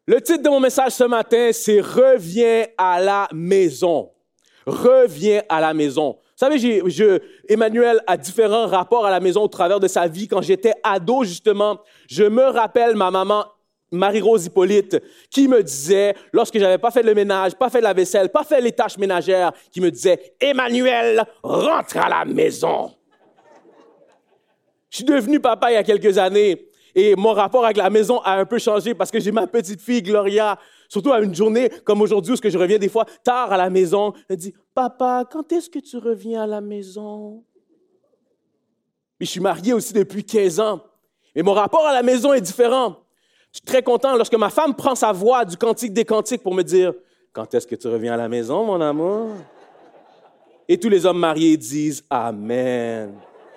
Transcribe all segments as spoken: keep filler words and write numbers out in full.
Le titre de mon message ce matin, c'est « Reviens à la maison ». Reviens à la maison. Vous savez, j'ai, je, Emmanuel a différents rapports à la maison au travers de sa vie. Quand j'étais ado, justement, je me rappelle ma maman, Marie-Rose Hippolyte, qui me disait, lorsque je n'avais pas fait le ménage, pas fait la vaisselle, pas fait les tâches ménagères, qui me disait « Emmanuel, rentre à la maison ». Je suis devenu papa il y a quelques années. Et mon rapport avec la maison a un peu changé parce que j'ai ma petite fille, Gloria, surtout à une journée comme aujourd'hui où je reviens des fois tard à la maison. Elle dit « Papa, quand est-ce que tu reviens à la maison? » Puis je suis marié aussi depuis quinze ans. Et mon rapport à la maison est différent. Je suis très content lorsque ma femme prend sa voix du Cantique des Cantiques pour me dire « Quand est-ce que tu reviens à la maison, mon amour? » Et tous les hommes mariés disent « Amen ».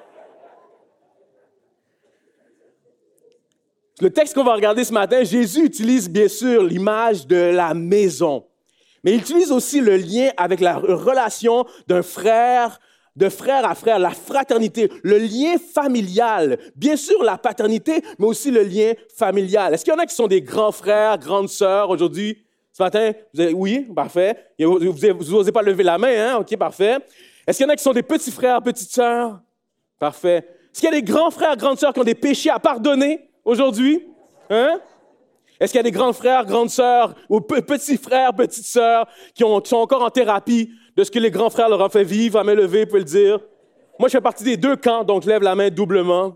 Le texte qu'on va regarder ce matin, Jésus utilise bien sûr l'image de la maison, mais il utilise aussi le lien avec la relation d'un frère, de frère à frère, la fraternité, le lien familial. Bien sûr la paternité, mais aussi le lien familial. Est-ce qu'il y en a qui sont des grands frères, grandes sœurs aujourd'hui? Ce matin, vous avez, oui, parfait. Vous n'osez pas lever la main, hein? OK, parfait. Est-ce qu'il y en a qui sont des petits frères, petites sœurs? Parfait. Est-ce qu'il y a des grands frères, grandes sœurs qui ont des péchés à pardonner aujourd'hui? Hein? Est-ce qu'il y a des grands frères, grandes sœurs, ou petits frères, petites sœurs qui, ont, qui sont encore en thérapie de ce que les grands frères leur ont fait vivre? À main levée, vous pouvez le dire. Moi, je fais partie des deux camps, donc je lève la main doublement.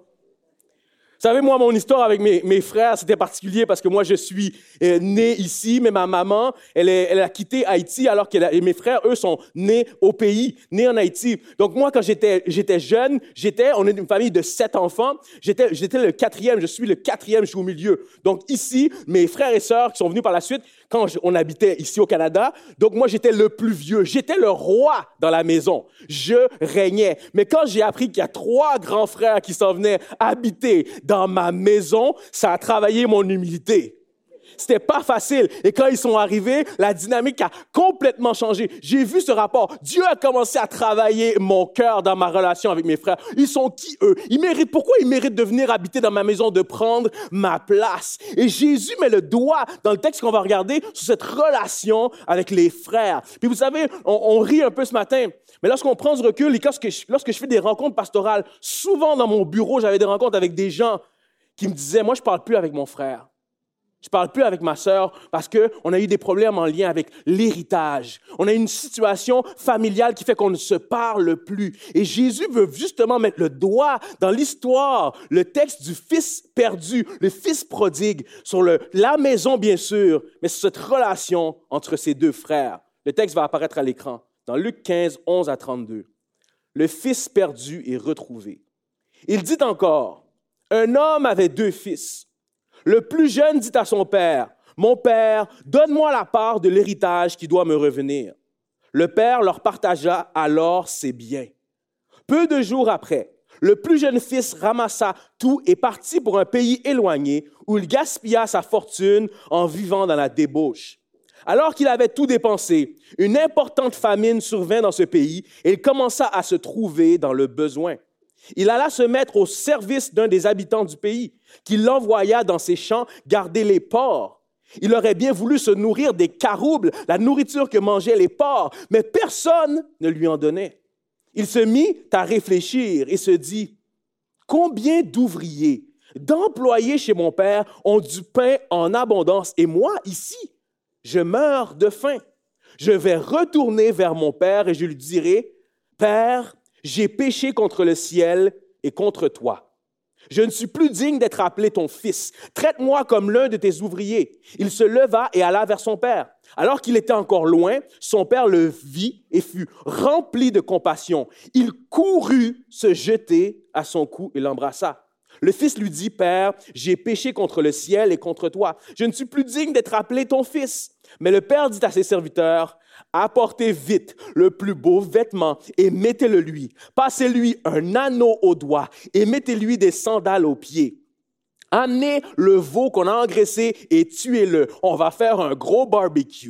Vous savez, moi, mon histoire avec mes, mes frères, c'était particulier parce que moi, je suis euh, né ici, mais ma maman, elle, est, elle a quitté Haïti alors que mes frères, eux, sont nés au pays, nés en Haïti. Donc moi, quand j'étais, j'étais jeune, j'étais, on est une famille de sept enfants, j'étais, j'étais le quatrième, je suis le quatrième, je suis au milieu. Donc ici, mes frères et sœurs qui sont venus par la suite, quand on habitait ici au Canada, donc moi, j'étais le plus vieux, j'étais le roi dans la maison, je régnais. Mais quand j'ai appris qu'il y a trois grands frères qui s'en venaient habiter dans ma maison, ça a travaillé mon humilité. C'était pas facile. Et quand ils sont arrivés, la dynamique a complètement changé. J'ai vu ce rapport. Dieu a commencé à travailler mon cœur dans ma relation avec mes frères. Ils sont qui, eux? Ils méritent, pourquoi ils méritent de venir habiter dans ma maison, de prendre ma place? Et Jésus met le doigt dans le texte qu'on va regarder sur cette relation avec les frères. Puis vous savez, on, on rit un peu ce matin, mais lorsqu'on prend du recul et lorsque je, lorsque je fais des rencontres pastorales, souvent dans mon bureau, j'avais des rencontres avec des gens qui me disaient, moi, je ne parle plus avec mon frère. Je ne parle plus avec ma sœur parce qu'on a eu des problèmes en lien avec l'héritage. On a une situation familiale qui fait qu'on ne se parle plus. Et Jésus veut justement mettre le doigt dans l'histoire, le texte du fils perdu, le fils prodigue, sur le, la maison bien sûr, mais sur cette relation entre ces deux frères. Le texte va apparaître à l'écran dans Luc quinze, onze à trente-deux. Le fils perdu est retrouvé. Il dit encore, un homme avait deux fils. Le plus jeune dit à son père, « Mon père, donne-moi la part de l'héritage qui doit me revenir. » Le père leur partagea alors ses biens. Peu de jours après, le plus jeune fils ramassa tout et partit pour un pays éloigné où il gaspilla sa fortune en vivant dans la débauche. Alors qu'il avait tout dépensé, une importante famine survint dans ce pays et il commença à se trouver dans le besoin. Il alla se mettre au service d'un des habitants du pays, qui l'envoya dans ses champs garder les porcs. Il aurait bien voulu se nourrir des caroubles, la nourriture que mangeaient les porcs, mais personne ne lui en donnait. Il se mit à réfléchir et se dit, « Combien d'ouvriers, d'employés chez mon père ont du pain en abondance, et moi, ici, je meurs de faim. Je vais retourner vers mon père et je lui dirai, « Père, j'ai péché contre le ciel et contre toi. Je ne suis plus digne d'être appelé ton fils. Traite-moi comme l'un de tes ouvriers. » Il se leva et alla vers son père. Alors qu'il était encore loin, son père le vit et fut rempli de compassion. Il courut se jeter à son cou et l'embrassa. Le fils lui dit, « Père, j'ai péché contre le ciel et contre toi. Je ne suis plus digne d'être appelé ton fils. » Mais le père dit à ses serviteurs, « Apportez vite le plus beau vêtement et mettez-le lui. Passez-lui un anneau au doigt et mettez-lui des sandales aux pieds. Amenez le veau qu'on a engraissé et tuez-le. On va faire un gros barbecue.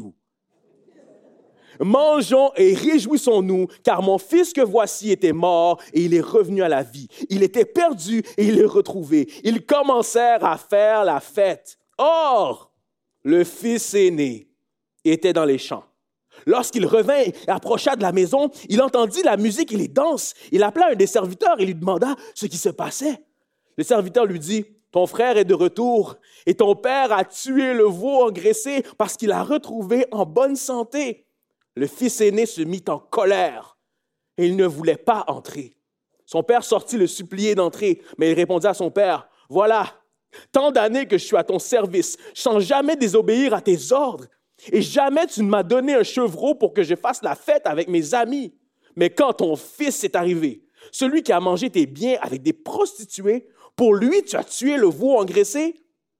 Mangeons et réjouissons-nous, car mon fils que voici était mort et il est revenu à la vie. Il était perdu et il est retrouvé. Ils commencèrent à faire la fête. Or, le fils aîné, était dans les champs. Lorsqu'il revint et approcha de la maison, il entendit la musique et les danses. Il appela un des serviteurs et lui demanda ce qui se passait. Le serviteur lui dit, « Ton frère est de retour et ton père a tué le veau engraissé parce qu'il l'a retrouvé en bonne santé. » Le fils aîné se mit en colère et il ne voulait pas entrer. Son père sortit le supplier d'entrer, mais il répondit à son père, « Voilà, tant d'années que je suis à ton service, sans jamais désobéir à tes ordres. Et jamais tu ne m'as donné un chevreau pour que je fasse la fête avec mes amis. Mais quand ton fils est arrivé, celui qui a mangé tes biens avec des prostituées, pour lui tu as tué le veau engraissé? »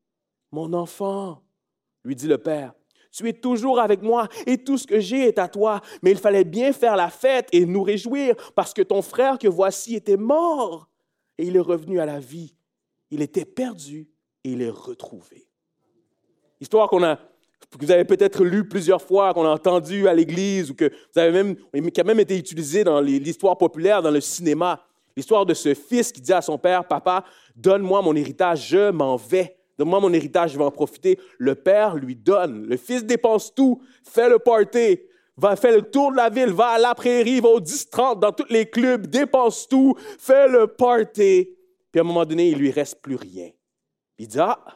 « Mon enfant, lui dit le père, tu es toujours avec moi et tout ce que j'ai est à toi. Mais il fallait bien faire la fête et nous réjouir parce que ton frère que voici était mort et il est revenu à la vie. Il était perdu et il est retrouvé. » Histoire qu'on a, que vous avez peut-être lu plusieurs fois, qu'on a entendu à l'église ou que vous avez même, qui a même été utilisée dans l'histoire populaire, dans le cinéma. L'histoire de ce fils qui dit à son père, « Papa, donne-moi mon héritage, je m'en vais. Donne-moi mon héritage, je vais en profiter. » Le père lui donne. Le fils dépense tout, fait le party, va faire le tour de la ville, va à la prairie, va au dix trente, dans tous les clubs, dépense tout, fait le party. Puis à un moment donné, il ne lui reste plus rien. Il dit, « Ah,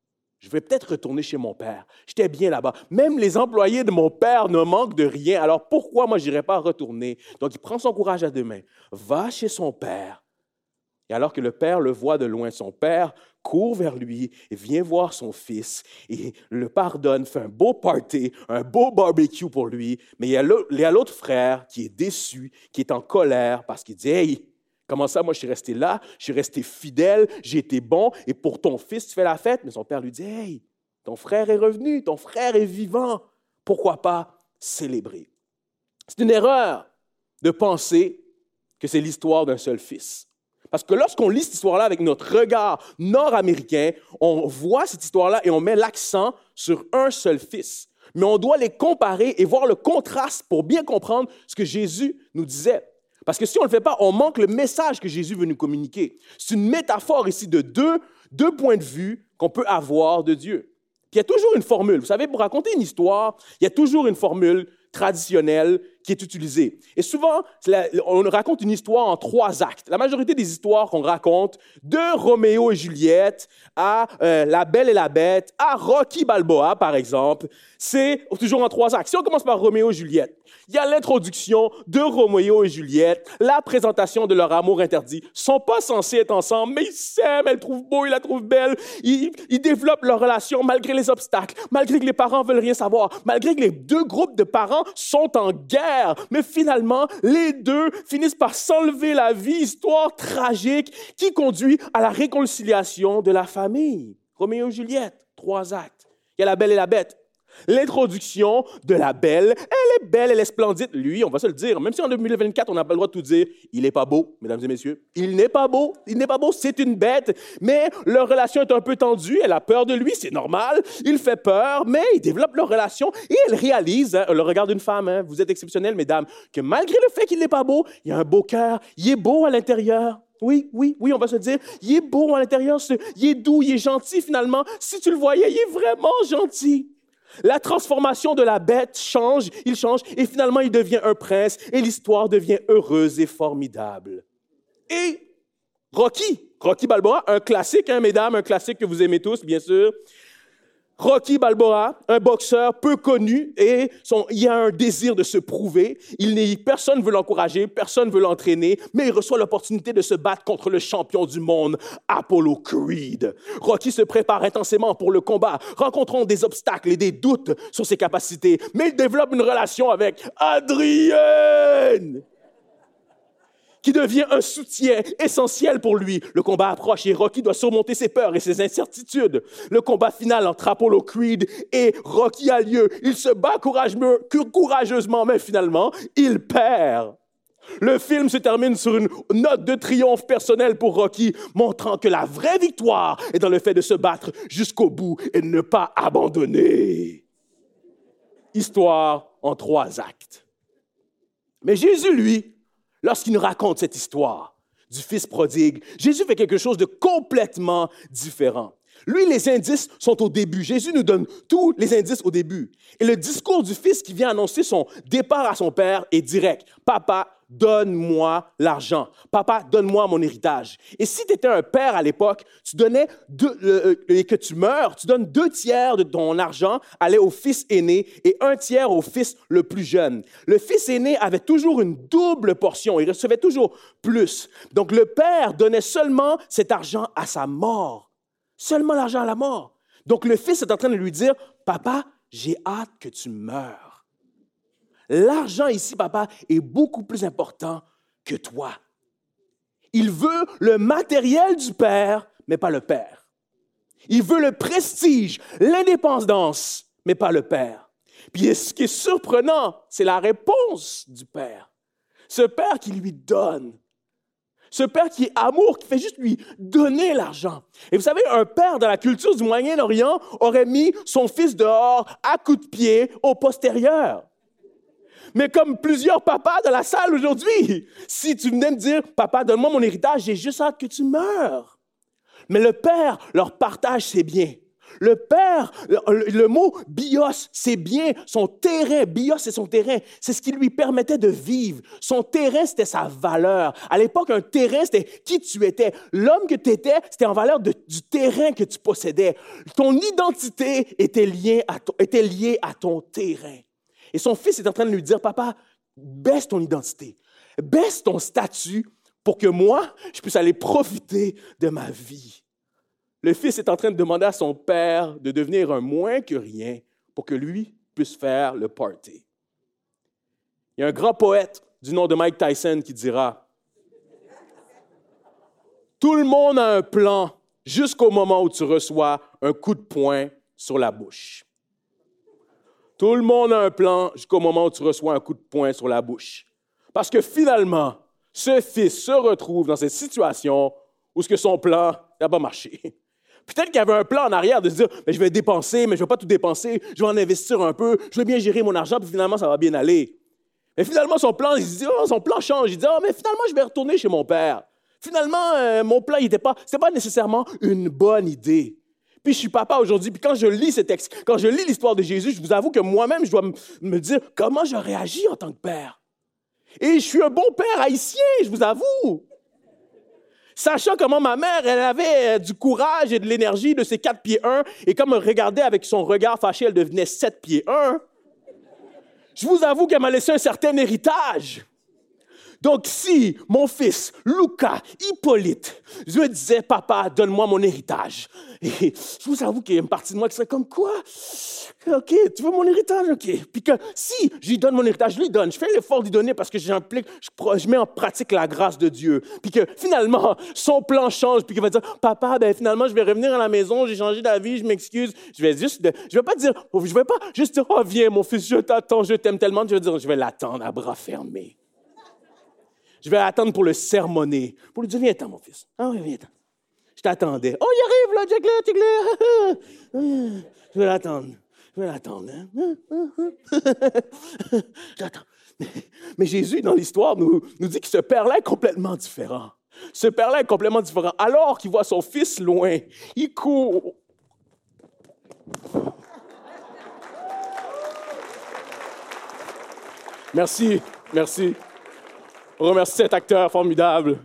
je vais peut-être retourner chez mon père. J'étais bien là-bas. Même les employés de mon père ne manquent de rien. Alors pourquoi moi, je n'irais pas retourner? » Donc, il prend son courage à deux mains, va chez son père. Et alors que le père le voit de loin, son père court vers lui et vient voir son fils et le pardonne, fait un beau party, un beau barbecue pour lui. Mais il y a l'autre frère qui est déçu, qui est en colère parce qu'il dit « Hey, comment ça, moi je suis resté là, je suis resté fidèle, j'ai été bon et pour ton fils tu fais la fête? » Mais son père lui dit « Hey, ton frère est revenu, ton frère est vivant, pourquoi pas célébrer? » C'est une erreur de penser que c'est l'histoire d'un seul fils. Parce que lorsqu'on lit cette histoire-là avec notre regard nord-américain, on voit cette histoire-là et on met l'accent sur un seul fils. Mais on doit les comparer et voir le contraste pour bien comprendre ce que Jésus nous disait. Parce que si on ne le fait pas, on manque le message que Jésus veut nous communiquer. C'est une métaphore ici de deux, deux points de vue qu'on peut avoir de Dieu. Puis il y a toujours une formule. Vous savez, pour raconter une histoire, il y a toujours une formule traditionnelle qui est utilisée. Et souvent, on raconte une histoire en trois actes. La majorité des histoires qu'on raconte, de Roméo et Juliette à euh, La Belle et la Bête, à Rocky Balboa, par exemple, c'est toujours en trois actes. Si on commence par Roméo et Juliette, il y a l'introduction de Roméo et Juliette, la présentation de leur amour interdit. Ils ne sont pas censés être ensemble, mais ils s'aiment, elle trouve beau, il la trouve belle. Ils, ils développent leur relation malgré les obstacles, malgré que les parents ne veulent rien savoir, malgré que les deux groupes de parents sont en guerre. Mais finalement, les deux finissent par s'enlever la vie, histoire tragique qui conduit à la réconciliation de la famille. Roméo et Juliette, trois actes. Il y a La Belle et la Bête. L'introduction de la belle, elle est belle, elle est splendide. Lui, on va se le dire, même si en deux mille vingt-quatre, on n'a pas le droit de tout dire, il n'est pas beau, mesdames et messieurs. Il n'est pas beau, il n'est pas beau, c'est une bête. Mais leur relation est un peu tendue, elle a peur de lui, c'est normal. Il fait peur, mais ils développent leur relation et elle réalise, hein, le regard d'une femme, hein, vous êtes exceptionnelles, mesdames, que malgré le fait qu'il n'est pas beau, il y a un beau cœur, il est beau à l'intérieur. Oui, oui, oui, on va se dire, il est beau à l'intérieur, il est doux, il est gentil finalement. Si tu le voyais, il est vraiment gentil. La transformation de la bête change, il change, et finalement, il devient un prince, et l'histoire devient heureuse et formidable. Et Rocky, Rocky Balboa, un classique, hein, mesdames, un classique que vous aimez tous, bien sûr. Rocky Balboa, un boxeur peu connu, et son, il a un désir de se prouver. Il n'est, personne ne veut l'encourager, personne ne veut l'entraîner, mais il reçoit l'opportunité de se battre contre le champion du monde, Apollo Creed. Rocky se prépare intensément pour le combat, rencontrant des obstacles et des doutes sur ses capacités, mais il développe une relation avec Adrienne, qui devient un soutien essentiel pour lui. Le combat approche et Rocky doit surmonter ses peurs et ses incertitudes. Le combat final entre Apollo Creed et Rocky a lieu. Il se bat courageusement, mais finalement, il perd. Le film se termine sur une note de triomphe personnelle pour Rocky, montrant que la vraie victoire est dans le fait de se battre jusqu'au bout et de ne pas abandonner. Histoire en trois actes. Mais Jésus, lui, lorsqu'il nous raconte cette histoire du fils prodigue, Jésus fait quelque chose de complètement différent. Lui, les indices sont au début. Jésus nous donne tous les indices au début. Et le discours du Fils qui vient annoncer son départ à son Père est direct. « Papa, donne-moi l'argent. Papa, donne-moi mon héritage. » Et si tu étais un père à l'époque, tu donnais deux, euh, et que tu meurs, tu donnes deux tiers de ton argent allait au fils aîné et un tiers au fils le plus jeune. Le fils aîné avait toujours une double portion. Il recevait toujours plus. Donc, le père donnait seulement cet argent à sa mort. Seulement l'argent à la mort. Donc, le fils est en train de lui dire, « Papa, j'ai hâte que tu meurs. » L'argent ici, papa, est beaucoup plus important que toi. Il veut le matériel du père, mais pas le père. Il veut le prestige, l'indépendance, mais pas le père. Puis ce qui est surprenant, c'est la réponse du père. Ce père qui lui donne. Ce père qui est amour, qui fait juste lui donner l'argent. Et vous savez, un père dans la culture du Moyen-Orient aurait mis son fils dehors à coups de pied au postérieur. Mais comme plusieurs papas dans la salle aujourd'hui, si tu venais me dire, « Papa, donne-moi mon héritage, j'ai juste hâte que tu meurs. » Mais le père leur partage ses biens. Le père, le, le mot « bios », c'est bien, son terrain. Bios, c'est son terrain. C'est ce qui lui permettait de vivre. Son terrain, c'était sa valeur. À l'époque, un terrain, c'était qui tu étais. L'homme que tu étais, c'était en valeur de, du terrain que tu possédais. Ton identité était liée à ton, était liée à ton terrain. Et son fils est en train de lui dire, « Papa, baisse ton identité, baisse ton statut pour que moi, je puisse aller profiter de ma vie. » Le fils est en train de demander à son père de devenir un moins que rien pour que lui puisse faire le party. Il y a un grand poète du nom de Mike Tyson qui dira, « Tout le monde a un plan jusqu'au moment où tu reçois un coup de poing sur la bouche. » Tout le monde a un plan jusqu'au moment où tu reçois un coup de poing sur la bouche. Parce que finalement, ce fils se retrouve dans cette situation où ce que son plan n'a pas marché. Peut-être qu'il y avait un plan en arrière de se dire, mais je vais dépenser, mais je ne vais pas tout dépenser, je vais en investir un peu, je vais bien gérer mon argent, puis finalement, ça va bien aller. Mais finalement, son plan, il se dit, oh, son plan change. Il dit, oh, mais finalement, je vais retourner chez mon père. Finalement, euh, mon plan, il n'était pas, c'était pas nécessairement une bonne idée. Puis je suis papa aujourd'hui, puis quand je lis ce texte, quand je lis l'histoire de Jésus, je vous avoue que moi-même, je dois m- me dire comment je réagis en tant que père. Et je suis un bon père haïtien, je vous avoue. Sachant comment ma mère, elle avait du courage et de l'énergie de ses quatre pieds un, et comme elle regardait avec son regard fâché, elle devenait sept pieds un. Je vous avoue qu'elle m'a laissé un certain héritage. Donc, si mon fils, Lucas, Hippolyte, je me disais, « Papa, donne-moi mon héritage. » Et je vous avoue qu'il y a une partie de moi qui serait comme, « Quoi? OK, tu veux mon héritage? OK. » Puis que si je lui donne mon héritage, je lui donne. Je fais l'effort de lui donner parce que j'implique, je, je mets en pratique la grâce de Dieu. Puis que finalement, son plan change. Puis qu'il va dire, « Papa, ben finalement, je vais revenir à la maison, j'ai changé d'avis, je m'excuse. » Je vais juste, je vais pas dire, je vais pas juste dire, « Oh, viens, mon fils, je t'attends, je t'aime tellement. » Je vais dire, je vais l'attendre à bras fermés. Je vais attendre pour le sermonner. Pour lui dire, viens-t'en, mon fils. Ah oui, viens-t'en. Je t'attendais. Oh, il arrive, là, Jack, là, Jack, là. Je vais l'attendre. Je vais l'attendre. Hein? J'attends. Mais Jésus, dans l'histoire, nous, nous dit que ce père-là est complètement différent. Ce père-là est complètement différent. Alors qu'il voit son fils loin, il court. Merci, merci. On remercie cet acteur formidable.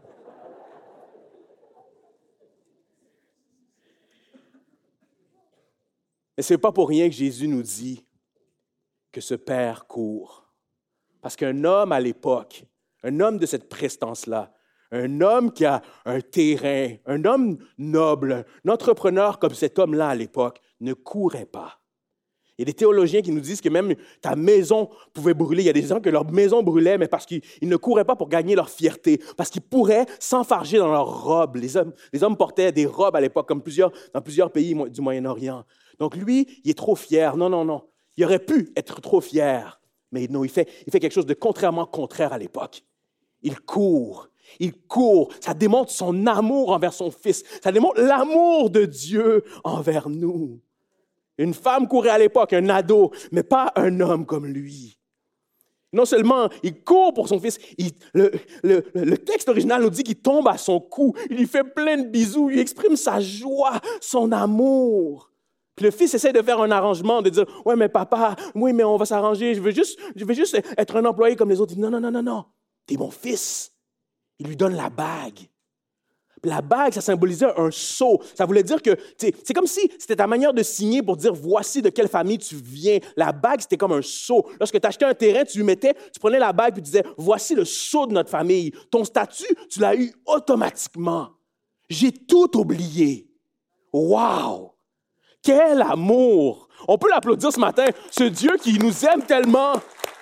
Mais ce n'est pas pour rien que Jésus nous dit que ce père court. Parce qu'un homme à l'époque, un homme de cette prestance-là, un homme qui a un terrain, un homme noble, un entrepreneur comme cet homme-là à l'époque, ne courait pas. Il y a des théologiens qui nous disent que même ta maison pouvait brûler. Il y a des gens que leur maison brûlait, mais parce qu'ils ne couraient pas pour gagner leur fierté, parce qu'ils pourraient s'enfarger dans leurs robes. Les hommes, les hommes portaient des robes à l'époque, comme plusieurs, dans plusieurs pays du Moyen-Orient. Donc lui, il est trop fier. Non, non, non. Il aurait pu être trop fier, mais non, il fait, il fait quelque chose de contrairement contraire à l'époque. Il court. Il court. Ça démontre son amour envers son fils. Ça démontre l'amour de Dieu envers nous. Une femme courait à l'époque, un ado, mais pas un homme comme lui. Non seulement il court pour son fils, il, le, le, le texte original nous dit qu'il tombe à son cou, il lui fait plein de bisous, il exprime sa joie, son amour. Puis le fils essaie de faire un arrangement, de dire « Ouais, mais papa, oui, mais on va s'arranger, je veux juste, je veux juste être un employé comme les autres. » Il dit « Non, non, non, non, non, t'es mon fils. » Il lui donne la bague. La bague, ça symbolisait un sceau. Ça voulait dire que, c'est comme si c'était ta manière de signer pour dire voici de quelle famille tu viens. La bague, c'était comme un sceau. Lorsque tu achetais un terrain, tu lui mettais, tu prenais la bague et tu disais voici le sceau de notre famille. Ton statut, tu l'as eu automatiquement. J'ai tout oublié. Wow! Quel amour! On peut l'applaudir ce matin, ce Dieu qui nous aime tellement.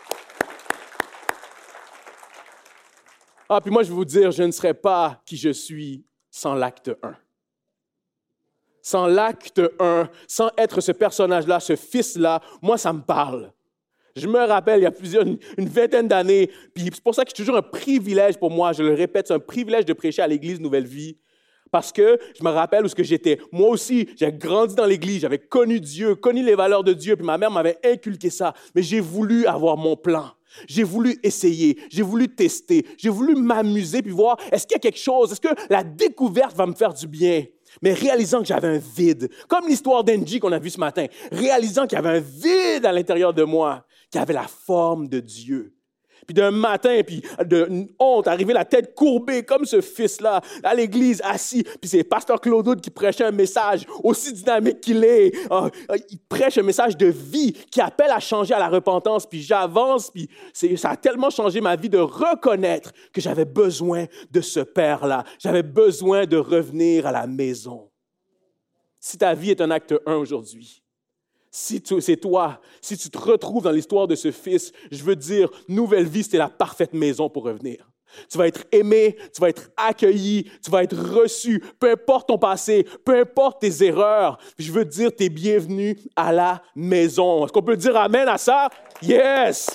Ah, puis moi, je vais vous dire, je ne serais pas qui je suis sans l'acte un. Sans l'acte un, sans être ce personnage-là, ce fils-là, moi, ça me parle. Je me rappelle, il y a plusieurs, une, une vingtaine d'années, puis c'est pour ça que c'est toujours un privilège pour moi, je le répète, c'est un privilège de prêcher à l'Église Nouvelle Vie, parce que je me rappelle où ce que j'étais. Moi aussi, j'ai grandi dans l'Église, j'avais connu Dieu, connu les valeurs de Dieu, puis ma mère m'avait inculqué ça, mais j'ai voulu avoir mon plan. J'ai voulu essayer, j'ai voulu tester, j'ai voulu m'amuser puis voir est-ce qu'il y a quelque chose, est-ce que la découverte va me faire du bien? Mais réalisant que j'avais un vide, comme l'histoire d'Angie qu'on a vue ce matin, réalisant qu'il y avait un vide à l'intérieur de moi, qui avait la forme de Dieu. Puis d'un matin, puis d'une honte, arrivé la tête courbée comme ce fils-là, à l'église, assis, puis c'est Pasteur Claude Hood qui prêchait un message aussi dynamique qu'il est. Euh, il prêche un message de vie qui appelle à changer à la repentance, puis j'avance, puis c'est, ça a tellement changé ma vie de reconnaître que j'avais besoin de ce père-là. J'avais besoin de revenir à la maison. Si ta vie est un acte un aujourd'hui, si tu, c'est toi, si tu te retrouves dans l'histoire de ce fils, je veux dire, Nouvelle Vie, c'était la parfaite maison pour revenir. Tu vas être aimé, tu vas être accueilli, tu vas être reçu, peu importe ton passé, peu importe tes erreurs. Je veux dire, tu es bienvenu à la maison. Est-ce qu'on peut dire amen à ça? Yes!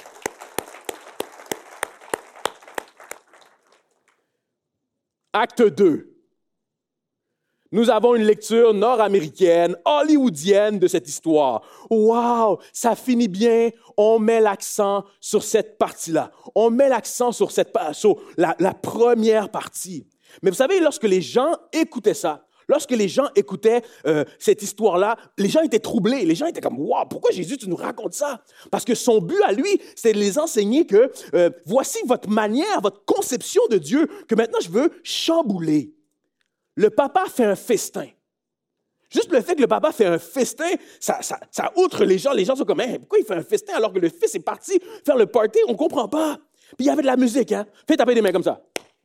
Acte deux. Nous avons une lecture nord-américaine, hollywoodienne de cette histoire. Wow, ça finit bien. On met l'accent sur cette partie-là. On met l'accent sur, cette, sur la, la première partie. Mais vous savez, lorsque les gens écoutaient ça, lorsque les gens écoutaient euh, cette histoire-là, les gens étaient troublés. Les gens étaient comme, wow, pourquoi Jésus, tu nous racontes ça? Parce que son but à lui, c'était de les enseigner que euh, voici votre manière, votre conception de Dieu, que maintenant je veux chambouler. Le papa fait un festin. Juste le fait que le papa fait un festin, ça, ça, ça outre les gens. Les gens sont comme, hey, pourquoi il fait un festin alors que le fils est parti faire le party? On ne comprend pas. Puis il y avait de la musique, hein? Fais taper des mains comme ça.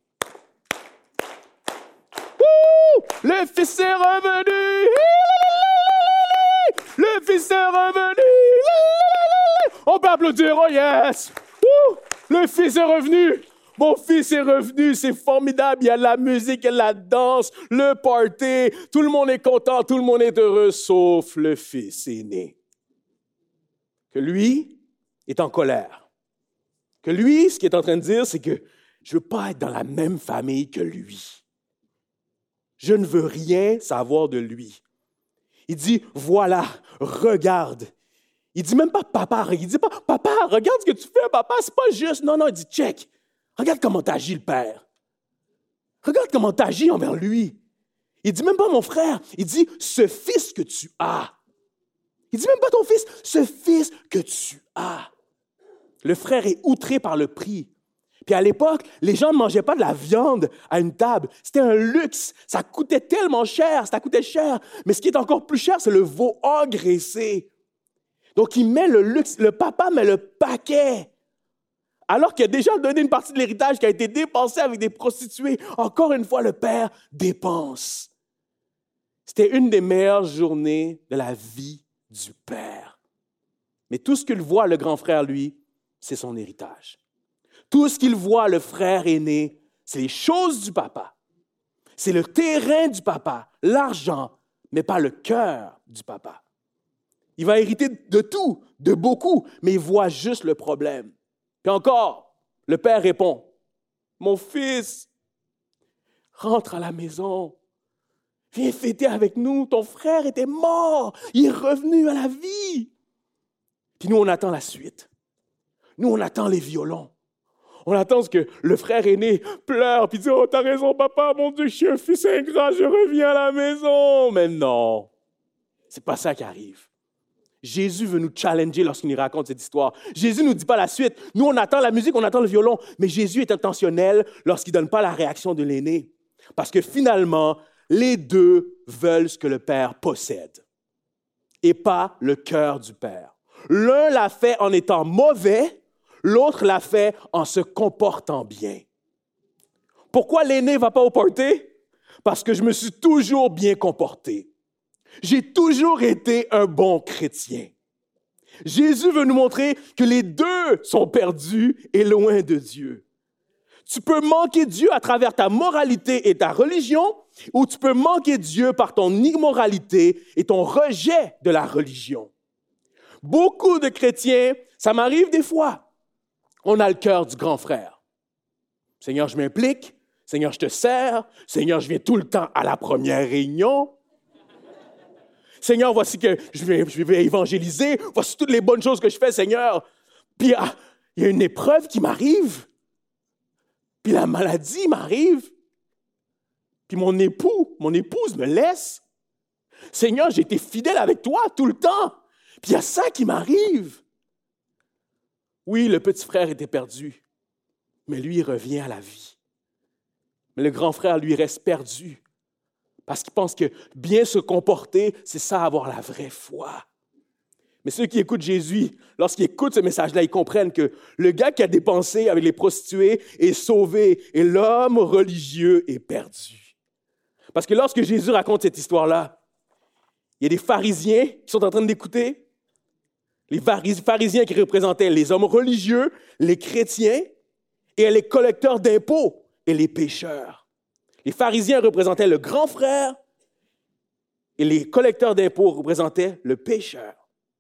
Wouh! Le fils est revenu! Le fils est revenu! On peut applaudir, oh yes! Wouh! Le fils est revenu! Mon fils est revenu, c'est formidable, il y a de la musique, il y a de la danse, le party, tout le monde est content, tout le monde est heureux, sauf le fils aîné. Que lui est en colère. Que lui, ce qu'il est en train de dire, c'est que je ne veux pas être dans la même famille que lui. Je ne veux rien savoir de lui. Il dit, voilà, regarde. Il dit même pas papa, il dit pas papa, regarde ce que tu fais, papa, c'est pas juste. Non, non, il dit check. Regarde comment t'agis, le père. Regarde comment t'agis envers lui. Il dit même pas mon frère, il dit ce fils que tu as. Il dit même pas ton fils, ce fils que tu as. Le frère est outré par le prix. Puis à l'époque, les gens ne mangeaient pas de la viande à une table. C'était un luxe. Ça coûtait tellement cher, ça coûtait cher. Mais ce qui est encore plus cher, c'est le veau engraissé. Donc il met le luxe, le papa met le paquet. Alors qu'il a déjà donné une partie de l'héritage qui a été dépensé avec des prostituées. Encore une fois, le père dépense. C'était une des meilleures journées de la vie du père. Mais tout ce qu'il voit, le grand frère, lui, c'est son héritage. Tout ce qu'il voit, le frère aîné, c'est les choses du papa. C'est le terrain du papa, l'argent, mais pas le cœur du papa. Il va hériter de tout, de beaucoup, mais il voit juste le problème. Puis encore, le père répond, « Mon fils, rentre à la maison, viens fêter avec nous, ton frère était mort, il est revenu à la vie. » Puis nous, on attend la suite. Nous, on attend les violons. On attend que le frère aîné pleure puis dit « Oh, t'as raison, papa, mon Dieu, je suis un fils ingrat, je reviens à la maison. » Mais non, c'est pas ça qui arrive. Jésus veut nous challenger lorsqu'il nous raconte cette histoire. Jésus ne nous dit pas la suite. Nous, on attend la musique, on attend le violon. Mais Jésus est intentionnel lorsqu'il ne donne pas la réaction de l'aîné. Parce que finalement, les deux veulent ce que le Père possède et pas le cœur du Père. L'un l'a fait en étant mauvais, l'autre l'a fait en se comportant bien. Pourquoi l'aîné ne va pas au party? Parce que je me suis toujours bien comporté. J'ai toujours été un bon chrétien. Jésus veut nous montrer que les deux sont perdus et loin de Dieu. Tu peux manquer Dieu à travers ta moralité et ta religion, ou tu peux manquer Dieu par ton immoralité et ton rejet de la religion. Beaucoup de chrétiens, ça m'arrive des fois, on a le cœur du grand frère. Seigneur, je m'implique. Seigneur, je te sers. Seigneur, je viens tout le temps à la première réunion. Seigneur, voici que je vais, je vais évangéliser. Voici toutes les bonnes choses que je fais, Seigneur. Puis ah, il y a une épreuve qui m'arrive. Puis la maladie m'arrive. Puis mon époux, mon épouse me laisse. Seigneur, j'ai été fidèle avec toi tout le temps. Puis il y a ça qui m'arrive. Oui, le petit frère était perdu, mais lui, il revient à la vie. Mais le grand frère, lui, reste perdu parce qu'il pense que bien se comporter, c'est ça, avoir la vraie foi. Mais ceux qui écoutent Jésus, lorsqu'ils écoutent ce message-là, ils comprennent que le gars qui a dépensé avec les prostituées est sauvé et l'homme religieux est perdu. Parce que lorsque Jésus raconte cette histoire-là, il y a des pharisiens qui sont en train d'écouter, les pharisiens qui représentaient les hommes religieux, les chrétiens et les collecteurs d'impôts et les pécheurs. Les pharisiens représentaient le grand frère et les collecteurs d'impôts représentaient le pécheur.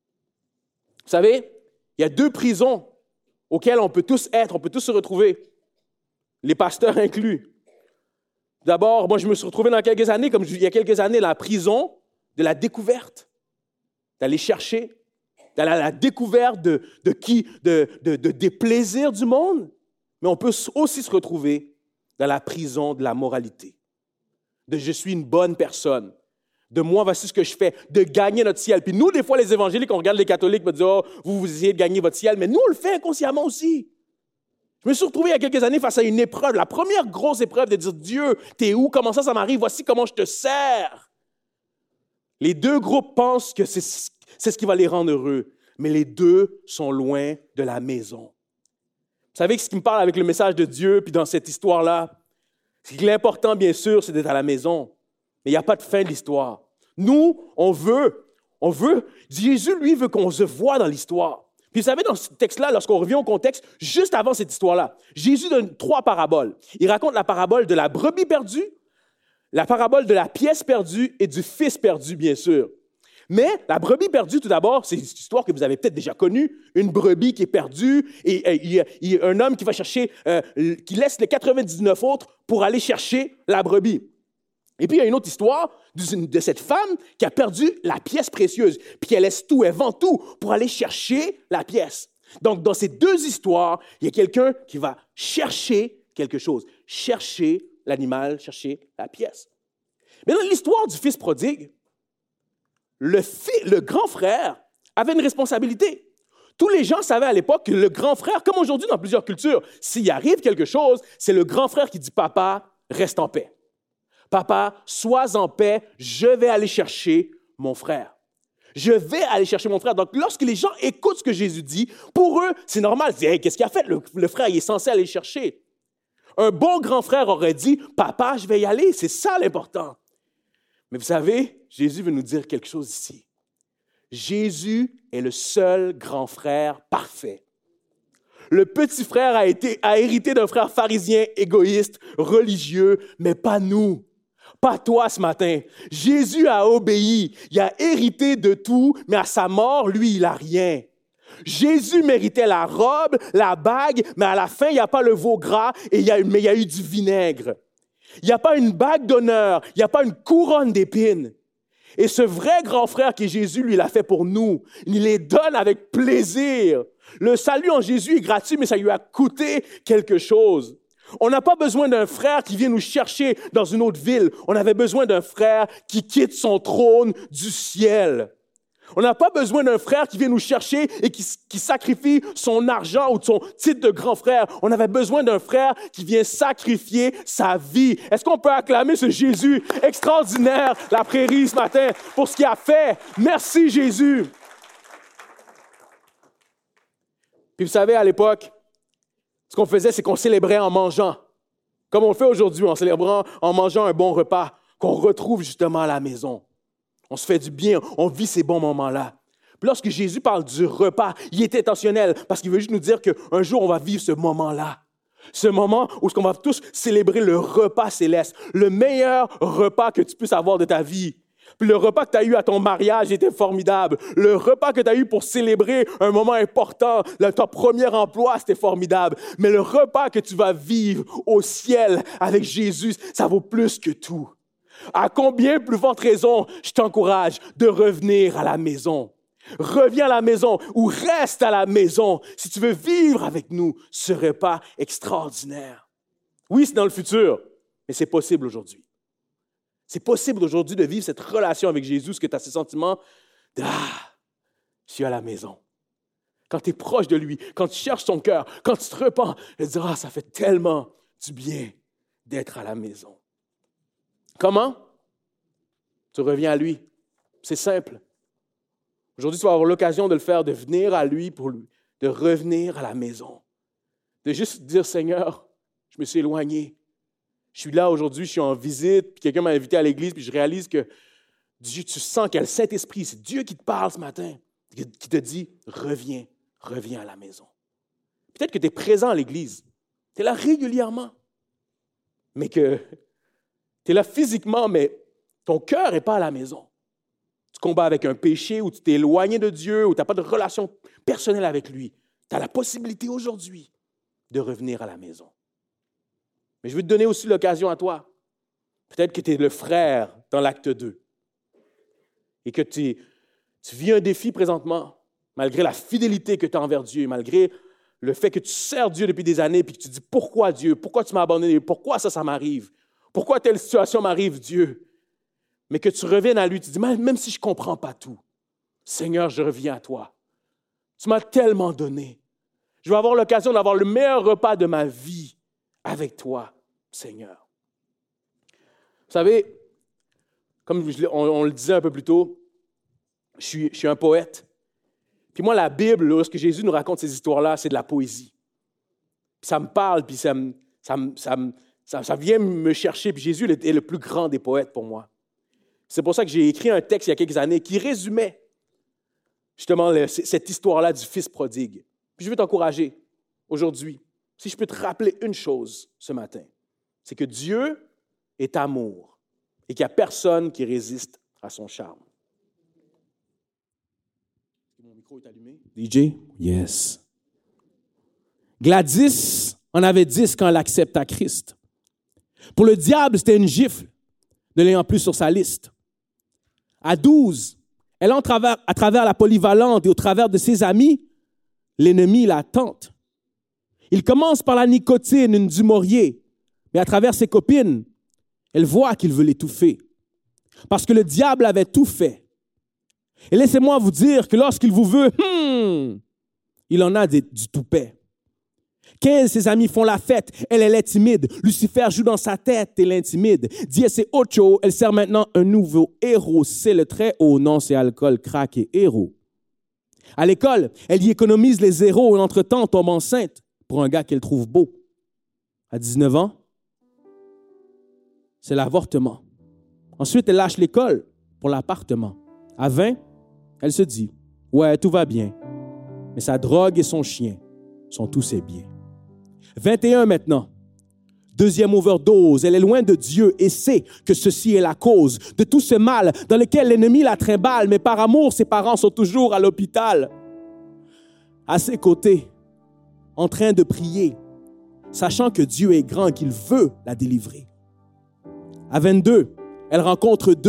Vous savez, il y a deux prisons auxquelles on peut tous être, on peut tous se retrouver, les pasteurs inclus. D'abord, moi, je me suis retrouvé dans quelques années, comme il y a quelques années, la prison de la découverte, d'aller chercher, d'aller à la découverte de, de qui, de, de, de, des plaisirs du monde, mais on peut aussi se retrouver dans la prison de la moralité, de « je suis une bonne personne », de « moi, voici ce que je fais », de gagner notre ciel. Puis nous, des fois, les évangéliques, on regarde les catholiques, on dit « oh, vous, vous essayez de gagner votre ciel », mais nous, on le fait inconsciemment aussi. Je me suis retrouvé il y a quelques années face à une épreuve, la première grosse épreuve de dire « Dieu, t'es où? Comment ça, ça m'arrive? Voici comment je te sers. » Les deux groupes pensent que c'est, c'est ce qui va les rendre heureux, mais les deux sont loin de la maison. Vous savez ce qui me parle avec le message de Dieu, puis dans cette histoire-là, c'est que l'important, bien sûr, c'est d'être à la maison, mais il n'y a pas de fin de l'histoire. Nous, on veut, on veut, Jésus, lui, veut qu'on se voie dans l'histoire. Puis vous savez, dans ce texte-là, lorsqu'on revient au contexte, juste avant cette histoire-là, Jésus donne trois paraboles. Il raconte la parabole de la brebis perdue, la parabole de la pièce perdue et du fils perdu, bien sûr. Mais la brebis perdue, tout d'abord, c'est une histoire que vous avez peut-être déjà connue, une brebis qui est perdue et, et, et, et un homme qui va chercher, euh, qui laisse les quatre-vingt-dix-neuf autres pour aller chercher la brebis. Et puis, il y a une autre histoire de, de cette femme qui a perdu la pièce précieuse, puis elle laisse tout, elle vend tout pour aller chercher la pièce. Donc, dans ces deux histoires, il y a quelqu'un qui va chercher quelque chose, chercher l'animal, chercher la pièce. Mais dans l'histoire du fils prodigue, le, fi- le grand frère avait une responsabilité. Tous les gens savaient à l'époque que le grand frère, comme aujourd'hui dans plusieurs cultures, s'il arrive quelque chose, c'est le grand frère qui dit « Papa, reste en paix. Papa, sois en paix, je vais aller chercher mon frère. Je vais aller chercher mon frère. » Donc, lorsque les gens écoutent ce que Jésus dit, pour eux, c'est normal. Ils disent hey, « Qu'est-ce qu'il a fait? Le, le frère, il est censé aller chercher. » Un bon grand frère aurait dit « Papa, je vais y aller. » C'est ça l'important. Mais vous savez, Jésus veut nous dire quelque chose ici. Jésus est le seul grand frère parfait. Le petit frère a, été, a hérité d'un frère pharisien, égoïste, religieux, mais pas nous. Pas toi ce matin. Jésus a obéi. Il a hérité de tout, mais à sa mort, lui, il n'a rien. Jésus méritait la robe, la bague, mais à la fin, il n'y a pas le veau gras, et il y a, mais il y a eu du vinaigre. Il n'y a pas une bague d'honneur, il n'y a pas une couronne d'épines. Et ce vrai grand frère qui est Jésus, lui, l'a fait pour nous. Il les donne avec plaisir. Le salut en Jésus est gratuit, mais ça lui a coûté quelque chose. On n'a pas besoin d'un frère qui vient nous chercher dans une autre ville. On avait besoin d'un frère qui quitte son trône du ciel. On n'a pas besoin d'un frère qui vient nous chercher et qui, qui sacrifie son argent ou son titre de grand frère. On avait besoin d'un frère qui vient sacrifier sa vie. Est-ce qu'on peut acclamer ce Jésus extraordinaire, la prairie, ce matin, pour ce qu'il a fait? Merci, Jésus. Puis vous savez, à l'époque, ce qu'on faisait, c'est qu'on célébrait en mangeant. Comme on le fait aujourd'hui, en célébrant, en mangeant un bon repas qu'on retrouve justement à la maison. On se fait du bien, on vit ces bons moments-là. Puis lorsque Jésus parle du repas, il est intentionnel parce qu'il veut juste nous dire qu'un jour, on va vivre ce moment-là. Ce moment où on va tous célébrer le repas céleste, le meilleur repas que tu puisses avoir de ta vie. Puis le repas que tu as eu à ton mariage était formidable. Le repas que tu as eu pour célébrer un moment important, le, ton premier emploi, c'était formidable. Mais le repas que tu vas vivre au ciel avec Jésus, ça vaut plus que tout. À combien plus forte raison, je t'encourage de revenir à la maison. Reviens à la maison ou reste à la maison si tu veux vivre avec nous ce repas extraordinaire. Oui, c'est dans le futur, mais c'est possible aujourd'hui. C'est possible aujourd'hui de vivre cette relation avec Jésus, ce que tu as ce sentiment de « Ah, je suis à la maison ». Quand tu es proche de lui, quand tu cherches son cœur, quand tu te repens, de dire « Ah, ça fait tellement du bien d'être à la maison ». Comment? Tu reviens à lui. C'est simple. Aujourd'hui, tu vas avoir l'occasion de le faire, de venir à lui pour lui, de revenir à la maison. De juste dire « Seigneur, je me suis éloigné. Je suis là aujourd'hui, je suis en visite, puis quelqu'un m'a invité à l'église, puis je réalise que Dieu, tu sens qu'il y a le Saint-Esprit, c'est Dieu qui te parle ce matin, qui te dit « Reviens, reviens à la maison. » Peut-être que tu es présent à l'église, tu es là régulièrement, mais que tu es là physiquement, mais ton cœur n'est pas à la maison. Tu combats avec un péché ou tu t'es éloigné de Dieu ou tu n'as pas de relation personnelle avec lui. Tu as la possibilité aujourd'hui de revenir à la maison. Mais je veux te donner aussi l'occasion à toi. Peut-être que tu es le frère dans l'acte deux et que tu, tu vis un défi présentement, malgré la fidélité que tu as envers Dieu, malgré le fait que tu sers Dieu depuis des années et que tu dis « Pourquoi Dieu? Pourquoi tu m'as abandonné? Pourquoi ça, ça m'arrive? Pourquoi telle situation m'arrive, Dieu? » Mais que tu reviennes à lui, tu dis « Même si je ne comprends pas tout, Seigneur, je reviens à toi. Tu m'as tellement donné. Je vais avoir l'occasion d'avoir le meilleur repas de ma vie avec toi, Seigneur. » Vous savez, comme on, on le disait un peu plus tôt, je suis, je suis un poète. Puis moi, la Bible, lorsque Jésus nous raconte ces histoires-là, c'est de la poésie. Puis ça me parle, puis ça, me, ça, me, ça, me, ça, ça vient me chercher. Puis Jésus est le plus grand des poètes pour moi. C'est pour ça que j'ai écrit un texte il y a quelques années qui résumait justement le, cette histoire-là du fils prodigue. Puis je veux t'encourager aujourd'hui. Si je peux te rappeler une chose ce matin, c'est que Dieu est amour et qu'il n'y a personne qui résiste à son charme. Mon micro est allumé? D J? Yes. Gladys en avait dix quand elle accepta Christ. Pour le diable, c'était une gifle, ne l'ayant plus sur sa liste. À douze, elle entre à travers, à travers la polyvalente et au travers de ses amis, l'ennemi la tente. Il commence par la nicotine, une du Maurier, mais à travers ses copines, elle voit qu'il veut l'étouffer. Parce que le diable avait tout fait. Et laissez-moi vous dire que lorsqu'il vous veut, hmm, il en a des, du toupet. quinze, ses amis font la fête, elle, elle est timide. Lucifer joue dans sa tête et l'intimide. Diez, c'est ocho, elle sert maintenant un nouveau héros. C'est le très haut, non, c'est alcool, crack et héros. À l'école, elle y économise les zéros et entre-temps tombe enceinte pour un gars qu'elle trouve beau. À dix-neuf ans, c'est l'avortement. Ensuite, elle lâche l'école pour l'appartement. À vingt, elle se dit, ouais, tout va bien, mais sa drogue et son chien sont tous ses biens. vingt et un maintenant, deuxième overdose, elle est loin de Dieu et sait que ceci est la cause de tout ce mal dans lequel l'ennemi la trimballe, mais par amour, ses parents sont toujours à l'hôpital. À ses côtés, en train de prier, sachant que Dieu est grand et qu'il veut la délivrer. À vingt-deux, elle rencontre deux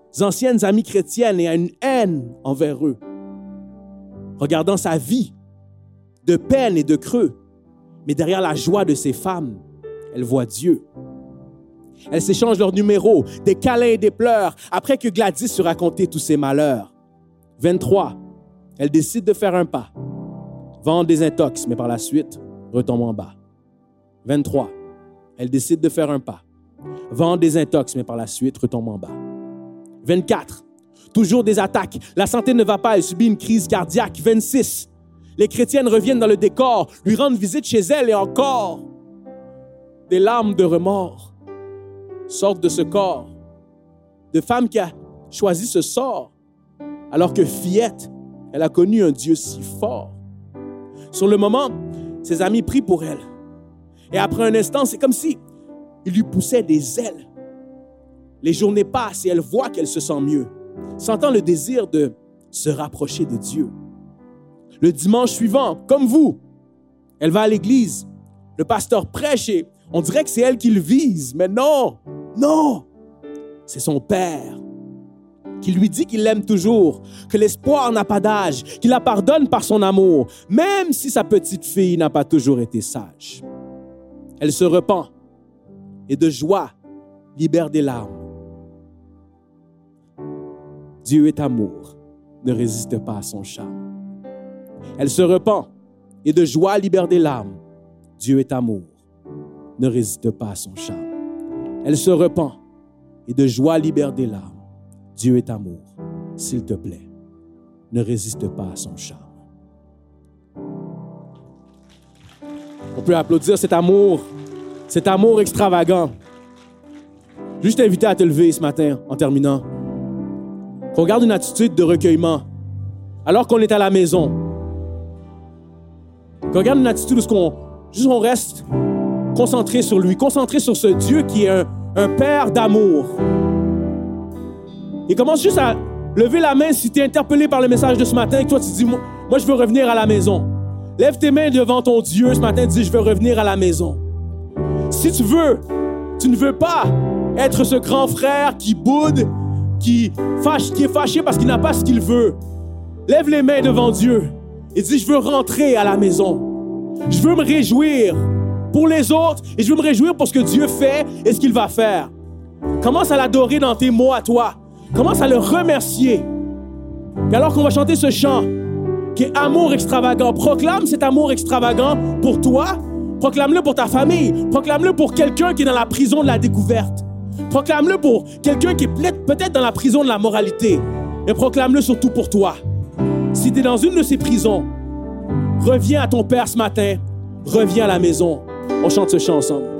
anciennes amies chrétiennes et a une haine envers eux. Regardant sa vie de peine et de creux, mais derrière la joie de ces femmes, elle voit Dieu. Elles s'échangent leurs numéros, des câlins et des pleurs, après que Gladys se racontait tous ses malheurs. vingt-trois, elle décide de faire un pas, vendre des intox, mais par la suite, retombe en bas. vingt-trois, elle décide de faire un pas, vendre des intox, mais par la suite, retombe en bas. vingt-quatre, toujours des attaques, la santé ne va pas, elle subit une crise cardiaque. vingt-six, les chrétiennes reviennent dans le décor, lui rendent visite chez elle et encore, des larmes de remords sortent de ce corps, de femme qui a choisi ce sort, alors que Fillette, elle a connu un Dieu si fort. Sur le moment, ses amis prient pour elle. Et après un instant, c'est comme si il lui poussait des ailes. Les journées passent et elle voit qu'elle se sent mieux, sentant le désir de se rapprocher de Dieu. Le dimanche suivant, comme vous, elle va à l'église. Le pasteur prêche et on dirait que c'est elle qui le vise. Mais non, non, c'est son père qui lui dit qu'il l'aime toujours, que l'espoir n'a pas d'âge, qu'il la pardonne par son amour, même si sa petite fille n'a pas toujours été sage. Elle se repent et de joie libère des larmes. Dieu est amour, ne résiste pas à son charme. Elle se repent et de joie libère des larmes. Dieu est amour, ne résiste pas à son charme. Elle se repent et de joie libère des larmes. Dieu est amour, s'il te plaît, ne résiste pas à son charme. On peut applaudir cet amour, cet amour extravagant. Juste t'inviter à te lever ce matin en terminant. Qu'on garde une attitude de recueillement alors qu'on est à la maison. Qu'on garde une attitude où on, juste on reste concentré sur lui, concentré sur ce Dieu qui est un, un Père d'amour. Et commence juste à lever la main si tu es interpellé par le message de ce matin et que toi tu dis, moi, moi je veux revenir à la maison. Lève tes mains devant ton Dieu ce matin et dis, je veux revenir à la maison. Si tu veux, tu ne veux pas être ce grand frère qui boude, qui, fâche, qui est fâché parce qu'il n'a pas ce qu'il veut. Lève les mains devant Dieu et dis, je veux rentrer à la maison. Je veux me réjouir pour les autres et je veux me réjouir pour ce que Dieu fait et ce qu'il va faire. Commence à l'adorer dans tes mots à toi. Commence à le remercier. Et alors qu'on va chanter ce chant qui est amour extravagant, proclame cet amour extravagant pour toi, proclame-le pour ta famille, proclame-le pour quelqu'un qui est dans la prison de la découverte, proclame-le pour quelqu'un qui est peut-être dans la prison de la moralité, mais proclame-le surtout pour toi. Si tu es dans une de ces prisons, reviens à ton Père ce matin, reviens à la maison. On chante ce chant ensemble.